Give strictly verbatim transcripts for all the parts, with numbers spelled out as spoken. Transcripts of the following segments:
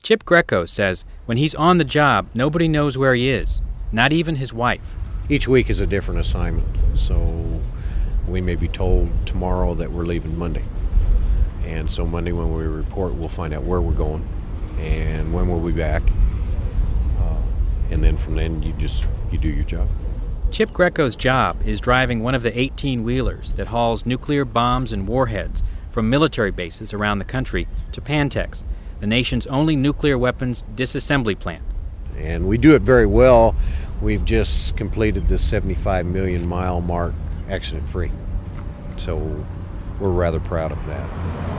Chip Greco says when he's on the job, nobody knows where he is, not even his wife. Each week is a different assignment, so we may be told tomorrow that we're leaving Monday. And so Monday when we report, we'll find out where we're going and when we'll be back. Uh, and then from then, you just you do your job. Chip Greco's job is driving one of the eighteen-wheelers that hauls nuclear bombs and warheads from military bases around the country to Pantex, the nation's only nuclear weapons disassembly plant. And we do it very well. We've just completed the seventy-five million mile mark accident-free. So we're rather proud of that.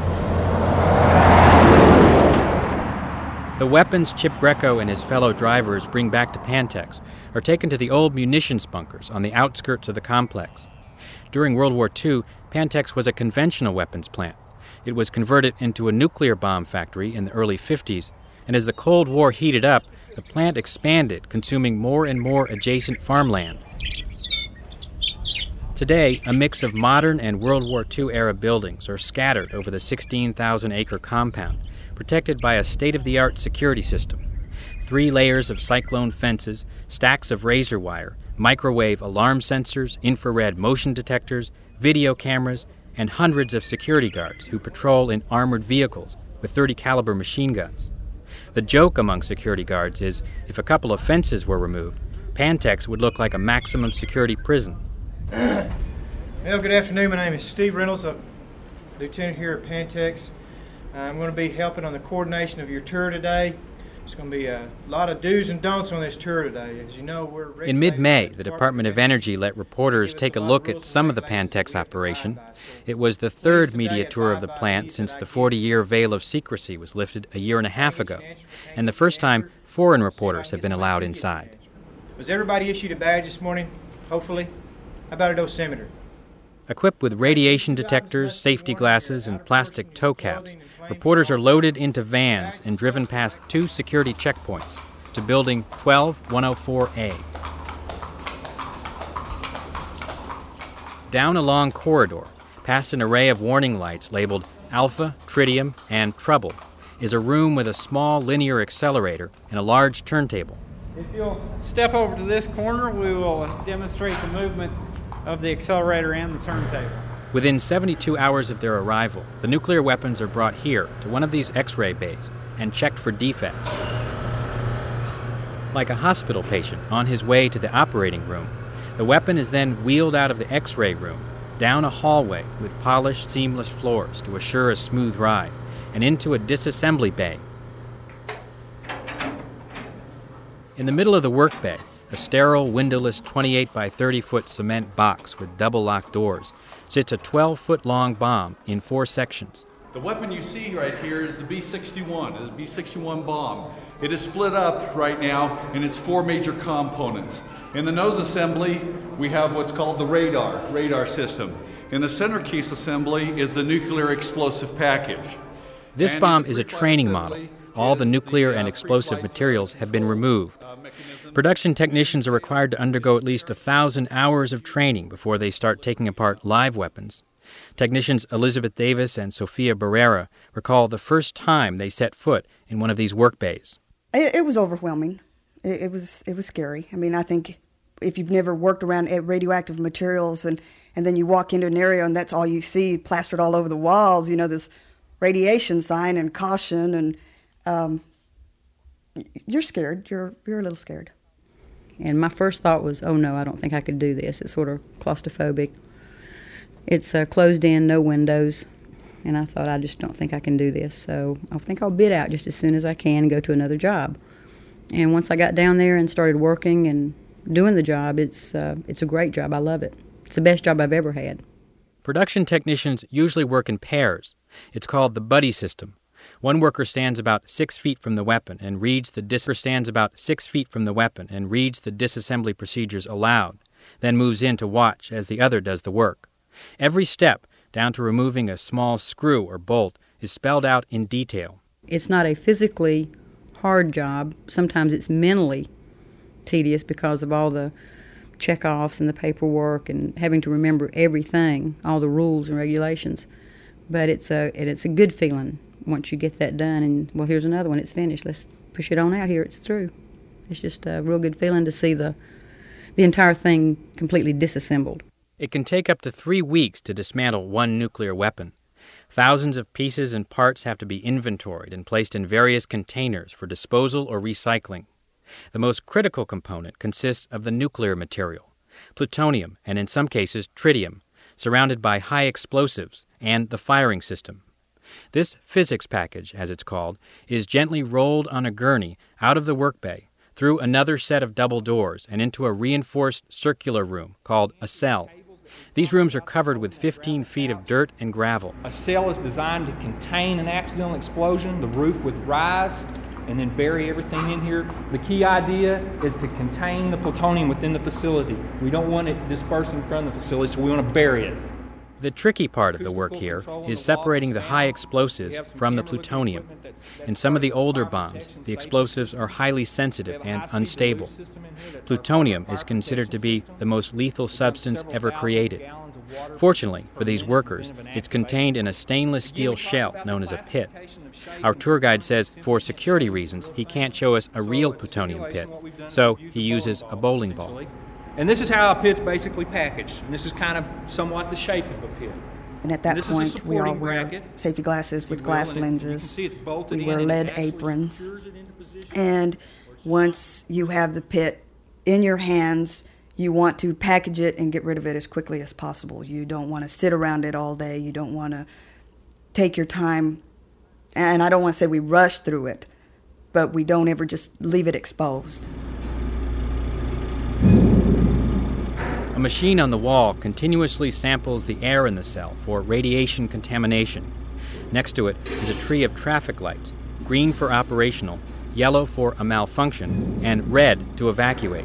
The weapons Chip Greco and his fellow drivers bring back to Pantex are taken to the old munitions bunkers on the outskirts of the complex. During World War Two, Pantex was a conventional weapons plant. It was converted into a nuclear bomb factory in the early fifties, and as the Cold War heated up, the plant expanded, consuming more and more adjacent farmland. Today, a mix of modern and World War Two-era buildings are scattered over the sixteen thousand acre compound, protected by a state-of-the-art security system. Three layers of cyclone fences, stacks of razor wire, microwave alarm sensors, infrared motion detectors, video cameras, and hundreds of security guards who patrol in armored vehicles with thirty caliber machine guns. The joke among security guards is if a couple of fences were removed, Pantex would look like a maximum security prison. Well, good afternoon. My name is Steve Reynolds. I'm lieutenant here at Pantex. I'm going to be helping on the coordination of your tour today. There's going to be a lot of do's and don'ts on this tour today. As you know, we're... In mid-May, the Department of Energy let reporters take a look at some of the Pantex operation. It was the third media tour of the plant since the forty-year veil of secrecy was lifted a year and a half ago, and the first time foreign reporters have been allowed inside. Was everybody issued a badge this morning, hopefully? How about a dosimeter? Equipped with radiation detectors, safety glasses, and plastic toe caps, reporters are loaded into vans and driven past two security checkpoints to Building twelve one oh four A. Down a long corridor, past an array of warning lights labeled Alpha, Tritium, and Trouble, is a room with a small linear accelerator and a large turntable. If you'll step over to this corner, we will demonstrate the movement of the accelerator and the turntable. Within seventy-two hours of their arrival, the nuclear weapons are brought here to one of these X-ray bays and checked for defects. Like a hospital patient on his way to the operating room, the weapon is then wheeled out of the X-ray room, down a hallway with polished, seamless floors to assure a smooth ride, and into a disassembly bay. In the middle of the work bay, a sterile, windowless twenty-eight by thirty foot cement box with double-locked doors sits a twelve foot long bomb in four sections. The weapon you see right here is the B sixty-one. It's a B sixty-one bomb. It is split up right now in its four major components. In the nose assembly, we have what's called the radar, radar system. In the center case assembly is the nuclear explosive package. This bomb is a training model. All the nuclear and explosive materials have been removed. Production technicians are required to undergo at least a thousand hours of training before they start taking apart live weapons. Technicians Elizabeth Davis and Sofia Barrera recall the first time they set foot in one of these work bays. It, it was overwhelming. It, it was it was scary. I mean, I think if you've never worked around radioactive materials and, and then you walk into an area and that's all you see plastered all over the walls, you know, this radiation sign and caution, and um, you're scared. You're you're a little scared. And my first thought was, oh no, I don't think I could do this. It's sort of claustrophobic. It's uh, closed in, no windows. And I thought, I just don't think I can do this. So I think I'll bid out just as soon as I can and go to another job. And once I got down there and started working and doing the job, it's uh, it's a great job. I love it. It's the best job I've ever had. Production technicians usually work in pairs. It's called the buddy system. One worker stands about six feet from the weapon and reads the dis- stands about six feet from the weapon and reads the disassembly procedures aloud, then moves in to watch as the other does the work. Every step, down to removing a small screw or bolt, is spelled out in detail. It's not a physically hard job. Sometimes it's mentally tedious because of all the check-offs and the paperwork and having to remember everything, all the rules and regulations. But it's a and it's a good feeling once you get that done, and, well, here's another one, it's finished, let's push it on out here, it's through. It's just a real good feeling to see the, the entire thing completely disassembled. It can take up to three weeks to dismantle one nuclear weapon. Thousands of pieces and parts have to be inventoried and placed in various containers for disposal or recycling. The most critical component consists of the nuclear material, plutonium and in some cases tritium, surrounded by high explosives and the firing system. This physics package, as it's called, is gently rolled on a gurney out of the work bay, through another set of double doors and into a reinforced circular room called a cell. These rooms are covered with fifteen feet of dirt and gravel. A cell is designed to contain an accidental explosion. The roof would rise and then bury everything in here. The key idea is to contain the plutonium within the facility. We don't want it dispersing from the facility, so we want to bury it. The tricky part of the work here is separating the high explosives from the plutonium. In some of the older bombs, the explosives are highly sensitive and unstable. Plutonium is considered to be the most lethal substance ever created. Fortunately for these workers, it's contained in a stainless steel shell known as a pit. Our tour guide says for security reasons he can't show us a real plutonium pit, so he uses a bowling ball. And this is how a pit's basically packaged. And this is kind of somewhat the shape of a pit. And at that and point, we all wear bracket, safety glasses with glass lenses. We wear in lead aprons. And once you have the pit in your hands, you want to package it and get rid of it as quickly as possible. You don't want to sit around it all day. You don't want to take your time. And I don't want to say we rush through it, but we don't ever just leave it exposed. A machine on the wall continuously samples the air in the cell for radiation contamination. Next to it is a tree of traffic lights, green for operational, yellow for a malfunction, and red to evacuate.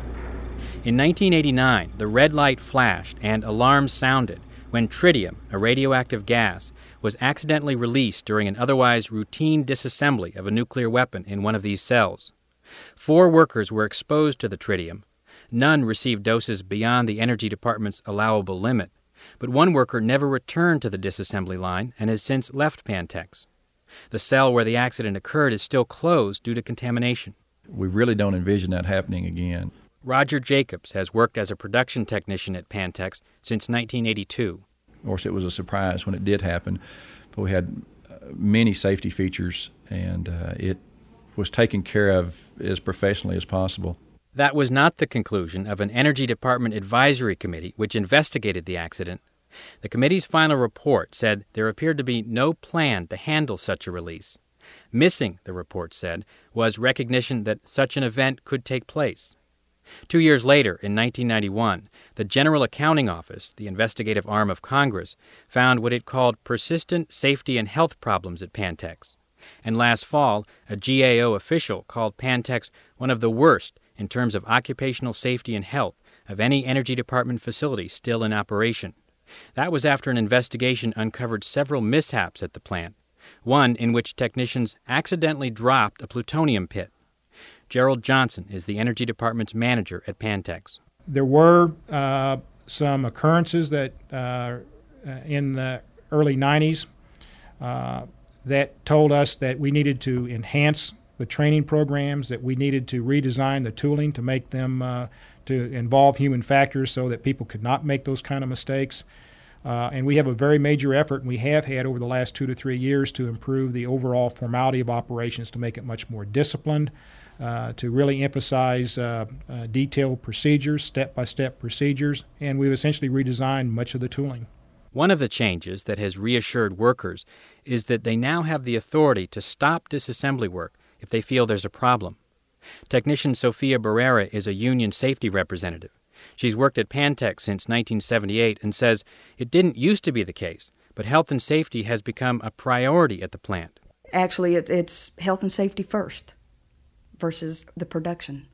In nineteen eighty-nine, the red light flashed and alarms sounded when tritium, a radioactive gas, was accidentally released during an otherwise routine disassembly of a nuclear weapon in one of these cells. Four workers were exposed to the tritium. None received doses beyond the Energy Department's allowable limit, but one worker never returned to the disassembly line and has since left Pantex. The cell where the accident occurred is still closed due to contamination. We really don't envision that happening again. Roger Jacobs has worked as a production technician at Pantex since nineteen eighty-two. Of course, it was a surprise when it did happen, but we had uh, many safety features, and uh, it was taken care of as professionally as possible. That was not the conclusion of an Energy Department advisory committee which investigated the accident. The committee's final report said there appeared to be no plan to handle such a release. Missing, the report said, was recognition that such an event could take place. Two years later, in nineteen ninety-one, the General Accounting Office, the investigative arm of Congress, found what it called persistent safety and health problems at Pantex. And last fall, a G A O official called Pantex one of the worst in terms of occupational safety and health of any Energy Department facility still in operation. That was after an investigation uncovered several mishaps at the plant, one in which technicians accidentally dropped a plutonium pit. Gerald Johnson is the Energy Department's manager at Pantex. There were uh, some occurrences that uh, in the early nineties uh, that told us that we needed to enhance the training programs, that we needed to redesign the tooling to make them uh, to involve human factors so that people could not make those kind of mistakes. Uh, and we have a very major effort, and we have had over the last two to three years to improve the overall formality of operations to make it much more disciplined, uh, to really emphasize uh, uh, detailed procedures, step-by-step procedures, and we've essentially redesigned much of the tooling. One of the changes that has reassured workers is that they now have the authority to stop disassembly work if they feel there's a problem. Technician Sofia Barrera is a union safety representative. She's worked at Pantex since nineteen seventy-eight and says it didn't used to be the case, but health and safety has become a priority at the plant. Actually, it, it's health and safety first versus the production.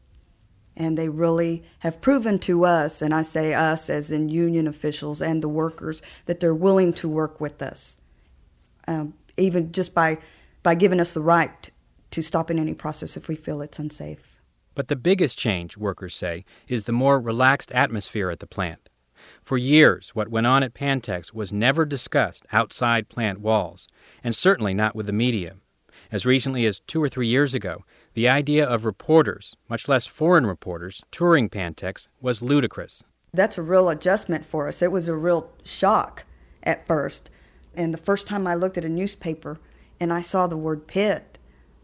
And they really have proven to us, and I say us as in union officials and the workers, that they're willing to work with us, um, even just by, by giving us the right to stop in any process if we feel it's unsafe. But the biggest change, workers say, is the more relaxed atmosphere at the plant. For years, what went on at Pantex was never discussed outside plant walls, and certainly not with the media. As recently as two or three years ago, the idea of reporters, much less foreign reporters, touring Pantex was ludicrous. That's a real adjustment for us. It was a real shock at first. And the first time I looked at a newspaper and I saw the word pit,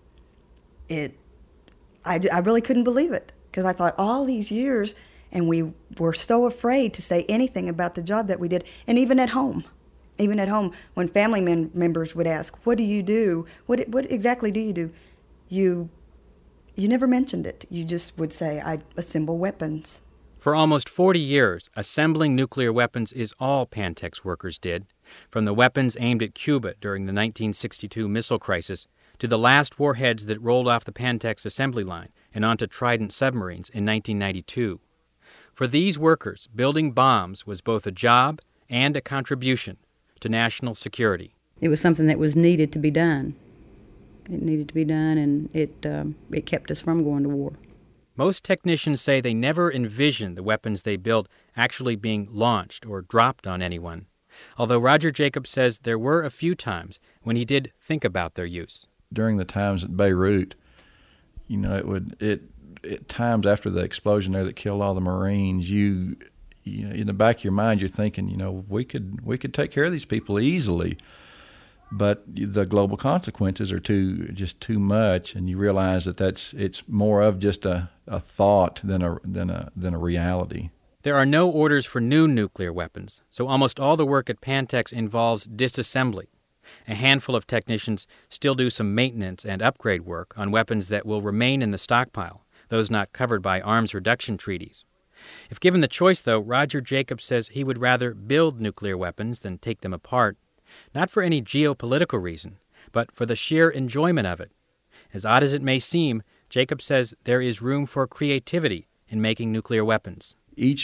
it, I, I really couldn't believe it, because I thought all these years, and we were so afraid to say anything about the job that we did. And even at home, even at home, when family men- members would ask, what do you do? What, what exactly do you do? You, you never mentioned it. You just would say, I assemble weapons. For almost forty years, assembling nuclear weapons is all Pantex workers did, from the weapons aimed at Cuba during the nineteen sixty-two missile crisis to the last warheads that rolled off the Pantex assembly line and onto Trident submarines in nineteen ninety-two. For these workers, building bombs was both a job and a contribution to national security. It was something that was needed to be done. It needed to be done, and it um, it kept us from going to war. Most technicians say they never envisioned the weapons they built actually being launched or dropped on anyone, although Roger Jacobs says there were a few times when he did think about their use. During the times at Beirut, you know, it would it at times after the explosion there that killed all the Marines, you you know, in the back of your mind you're thinking, you know, we could we could take care of these people easily. But the global consequences are too just too much, and you realize that that's it's more of just a, a thought than a than a than a reality. There are no orders for new nuclear weapons, so almost all the work at Pantex involves disassembly. A handful of technicians still do some maintenance and upgrade work on weapons that will remain in the stockpile, those not covered by arms reduction treaties. If given the choice, though, Roger Jacobs says he would rather build nuclear weapons than take them apart. Not for any geopolitical reason, but for the sheer enjoyment of it. As odd as it may seem, Jacobs says there is room for creativity in making nuclear weapons. Each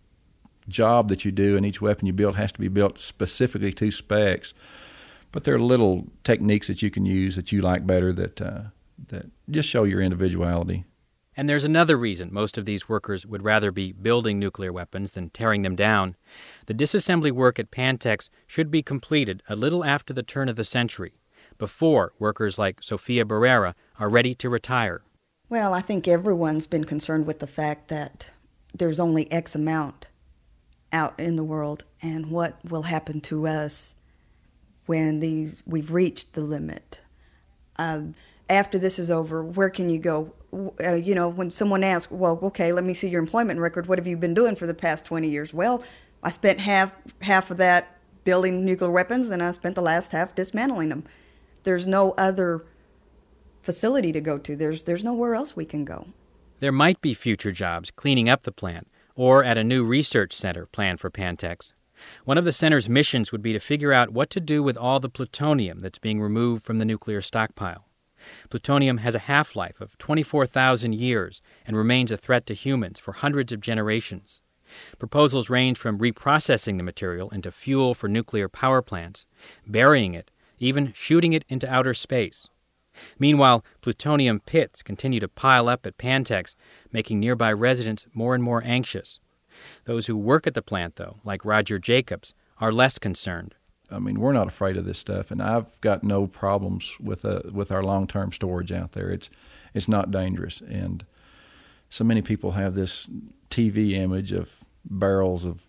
job that you do and each weapon you build has to be built specifically to specs, but there are little techniques that you can use that you like better that uh, that just show your individuality. And there's another reason most of these workers would rather be building nuclear weapons than tearing them down. The disassembly work at Pantex should be completed a little after the turn of the century, before workers like Sofia Barrera are ready to retire. Well, I think everyone's been concerned with the fact that there's only X amount out in the world, and what will happen to us when these we've reached the limit. Um, after this is over, where can you go? Uh, you know, when someone asks, well, okay, let me see your employment record. What have you been doing for the past twenty years? Well, I spent half half of that building nuclear weapons, and I spent the last half dismantling them. There's no other facility to go to. There's there's nowhere else we can go. There might be future jobs cleaning up the plant or at a new research center planned for Pantex. One of the center's missions would be to figure out what to do with all the plutonium that's being removed from the nuclear stockpile. Plutonium has a half-life of twenty-four thousand years and remains a threat to humans for hundreds of generations. Proposals range from reprocessing the material into fuel for nuclear power plants, burying it, even shooting it into outer space. Meanwhile, plutonium pits continue to pile up at Pantex, making nearby residents more and more anxious. Those who work at the plant, though, like Roger Jacobs, are less concerned. I mean, we're not afraid of this stuff, and I've got no problems with uh, with our long-term storage out there. It's it's not dangerous, and so many people have this T V image of barrels of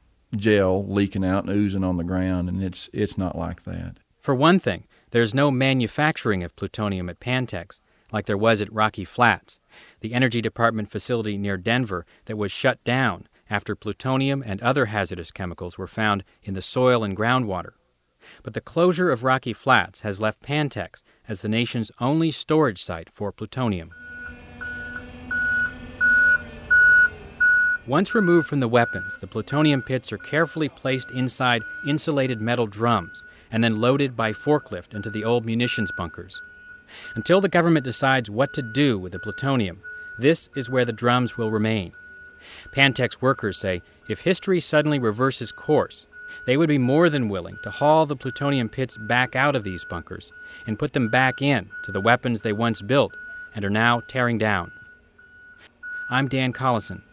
gel leaking out and oozing on the ground, and it's it's not like that. For one thing, there's no manufacturing of plutonium at Pantex, like there was at Rocky Flats, the Energy Department facility near Denver that was shut down after plutonium and other hazardous chemicals were found in the soil and groundwater. But the closure of Rocky Flats has left Pantex as the nation's only storage site for plutonium. Once removed from the weapons, the plutonium pits are carefully placed inside insulated metal drums and then loaded by forklift into the old munitions bunkers. Until the government decides what to do with the plutonium, this is where the drums will remain. Pantex workers say if history suddenly reverses course, they would be more than willing to haul the plutonium pits back out of these bunkers and put them back in to the weapons they once built and are now tearing down. I'm Dan Collison.